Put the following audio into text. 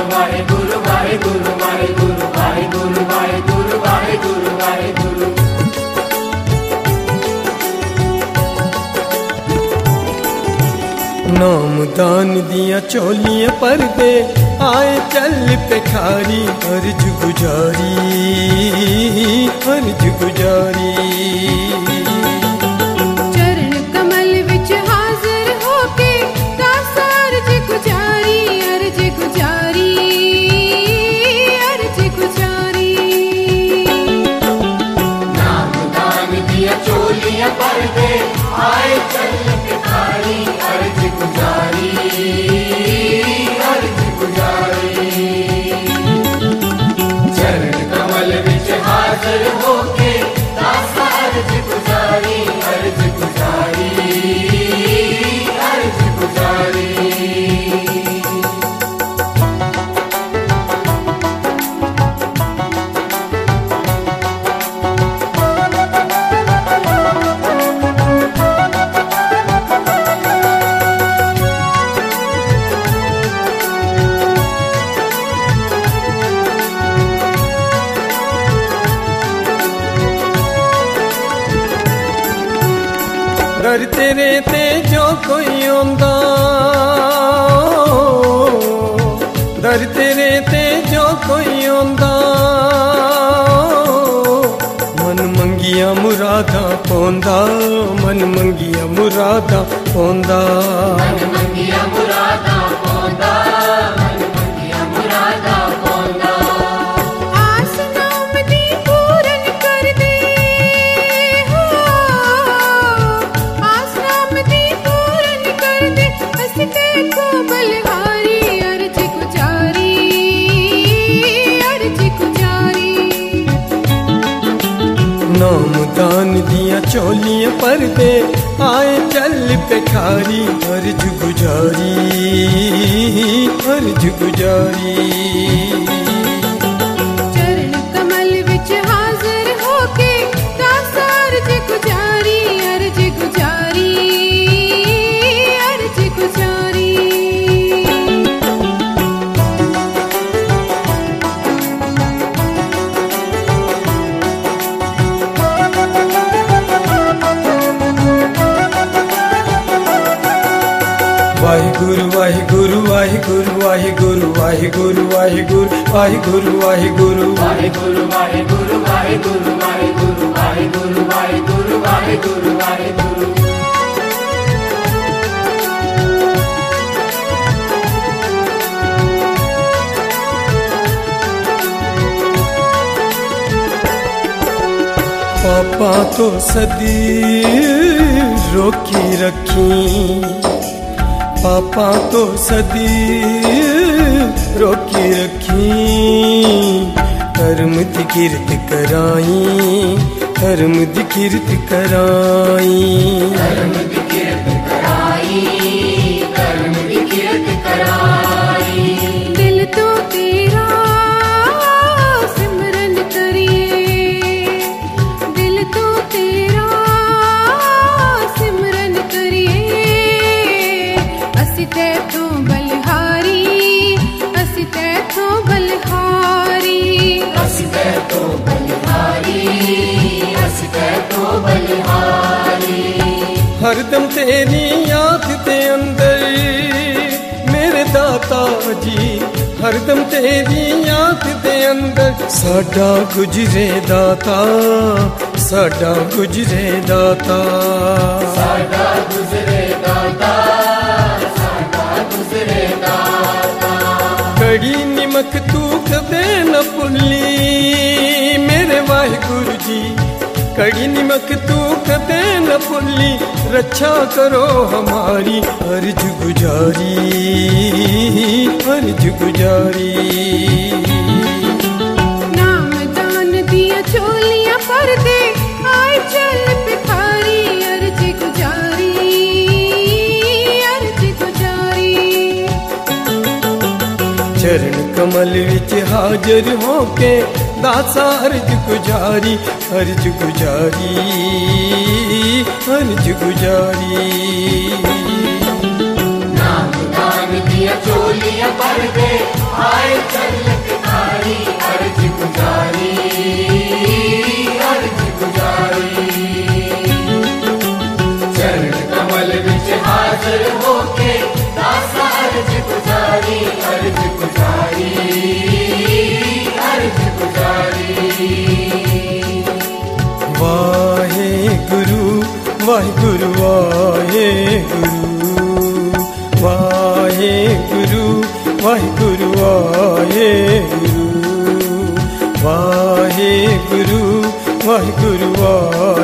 वाहेगुरु वाहेगुरु वाहेगुरु वाहेगुरु वाहेगुरु वाहेगुरु वाहेगुरु। नाम दान दिया चोलियां पर्दे आए चल पेखारी अर्ज गुजारी अर्ज गुजारी। चरण कमल विच हाजिर होके दास अर्ज गुजारी अर्ज गुजारी अर्ज गुजारी। नाम दान दिया चोलियां पर्दे आए चल पेखारी अर्ज गुजारी अर्ज गुजारी। चरण कमल विच हाजिर होके दास अर्ज गुजारी अर्ज गुजारी अर्ज गुजारी। दर तेरे ते जो कोई आंदा दर तेरे ते जो कोई आंदा मन मंगिया मुरादा पौंदा मन मंगिया मुरादा पौंदा मन मंगिया मुरादा पौंदा मन मंगिया मुरादा पौंदा। आस नाम दी पूरन कर दे हो आस नाम दी पूरन कर दे अस देखो बलहारी अर्ज गुजारी अर्ज गुजारी। नाम दान दिया चोलियां पर्दे आए चल पेखारी अर्ज गुजारी अर्ज गुजारी। चरण कमल विच हाजिर होके दास अर्ज गुजारी अर्ज गुजारी अर्ज गुजारी। वाहिगुरु वाहिगुरु वाहिगुरु वाहिगुरु वाहिगुरु वाहिगुरु वाहिगुरु वाहिगुरु वाहेगुरु वाहेगुरु वाहेगुरु वाहेगुरु वाहेगुरु वाहेगुरु वाहेगुरु वाहेगुरु। पापा तो सदी रोकी रखी पापा तो सदी रोकी रखी धर्म दी कीर्त कराई धर्म दी कीर्त कराई धर्म दी कीर्त कराई धर्म दी कीर्त कराई। दिल तो तेरा सिमरन करिए दिल तो तेरा सिमरन करिए असी तैथों बलहारी असी तैथों बलहारी असी तैथों बलिहारी असी तैथों बलिहारी। हरदम तेरी याद दे अंदर मेरे दाता जी हरदम तेरी याद दे अंदर साडा गुजरे दाता साडा गुजरे दाता साडा गुजरे दाता साडा गुजरे दाता। कड़ी निमक तू कदे न भुल्ली मेरे वाहिगुरु जी कड़ी निमक तू कदे न भुल्ली रक्षा करो हमारी अर्ज गुजारी अर्ज गुजारी। नाम दान दिया चोलियां पर्दे आए चल पिखारी अर्ज गुजारी अर्ज गुजारी। चरण कमल विच हाजिर होके दासा अर्ज गुजारी अर्ज गुजारी अर्ज गुजारी। नाम दान दिया चोलियां पर्दे आए चलकधारी अर्ज गुजारी अर्ज गुजारी चरण कमल विच हाजर होके दासा अर्ज गुजारी अर्ज गुजारी अर्ज गुजारी वाहे गुरु वाहिगुरु वाहे गुरु वाहिगुरु वाहे गुरु वाहिगुरु वाहिगुरु